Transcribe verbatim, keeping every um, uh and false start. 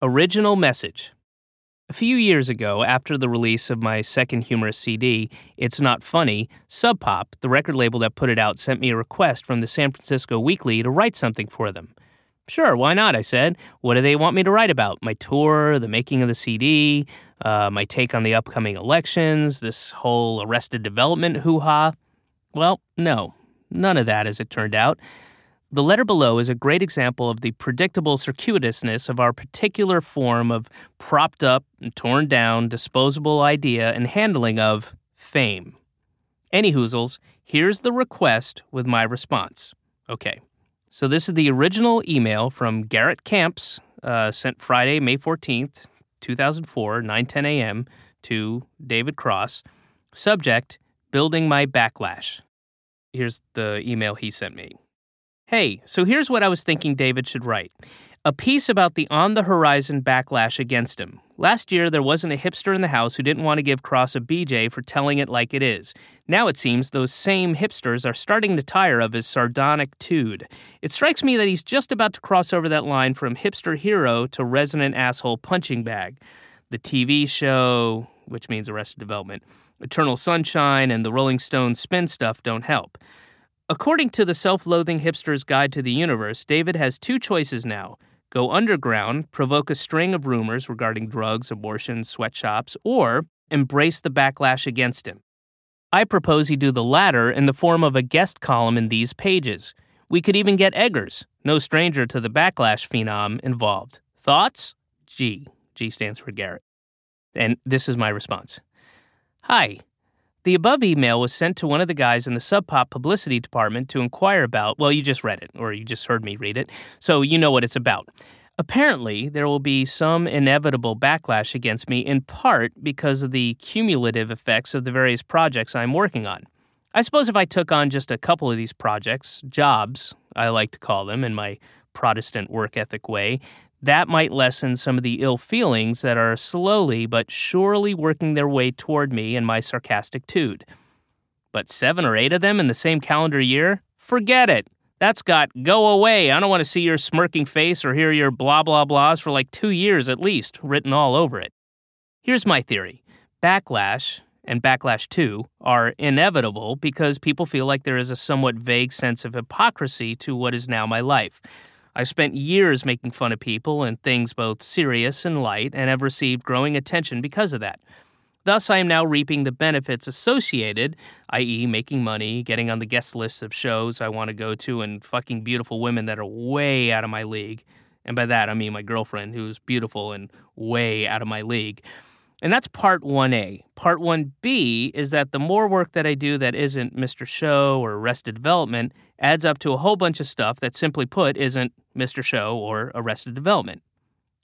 Original message. A few years ago, after the release of my second humorous C D, It's Not Funny, Sub Pop, the record label that put it out, sent me a request from the San Francisco Weekly to write something for them. Sure, why not, I said. What do they want me to write about? My tour, the making of the C D, uh, my take on the upcoming elections, this whole Arrested Development hoo-ha? Well, no, none of that, as it turned out. The letter below is a great example of the predictable circuitousness of our particular form of propped up and torn down disposable idea and handling of fame. Any hoozles, here's the request with my response. Okay, so this is the original email from Garrett Camps, uh, sent Friday, May fourteenth, two thousand four, nine ten a.m. to David Cross. Subject, building my backlash. Here's the email he sent me. Hey, so here's what I was thinking David should write. A piece about the on-the-horizon backlash against him. Last year, there wasn't a hipster in the house who didn't want to give Cross a B J for telling it like it is. Now it seems those same hipsters are starting to tire of his sardonic-tude. It strikes me that he's just about to cross over that line from hipster hero to resonant asshole punching bag. The T V show, which means Arrested Development, Eternal Sunshine, and the Rolling Stones spin stuff don't help. According to the Self-Loathing Hipster's Guide to the Universe, David has two choices now. Go underground, provoke a string of rumors regarding drugs, abortion, sweatshops, or embrace the backlash against him. I propose he do the latter in the form of a guest column in these pages. We could even get Eggers, no stranger to the backlash phenom, involved. Thoughts? G. G stands for Garrett. And this is my response. Hi. The above email was sent to one of the guys in the Sub Pop publicity department to inquire about, well, you just read it, or you just heard me read it, so you know what it's about. Apparently, there will be some inevitable backlash against me in part because of the cumulative effects of the various projects I'm working on. I suppose if I took on just a couple of these projects, jobs, I like to call them in my Protestant work ethic way, that might lessen some of the ill feelings that are slowly but surely working their way toward me and my sarcastic tude. But seven or eight of them in the same calendar year? Forget it. That's got go away. I don't want to see your smirking face or hear your blah blah blahs for like two years at least written all over it. Here's my theory. Backlash and Backlash two are inevitable because people feel like there is a somewhat vague sense of hypocrisy to what is now my life. I've spent years making fun of people and things both serious and light and have received growing attention because of that. Thus, I am now reaping the benefits associated, that is making money, getting on the guest list of shows I want to go to, and fucking beautiful women that are way out of my league. And by that, I mean my girlfriend, who's beautiful and way out of my league. And that's part one A. Part one B is that the more work that I do that isn't Mister Show or Arrested Development adds up to a whole bunch of stuff that, simply put, isn't Mister Show or Arrested Development.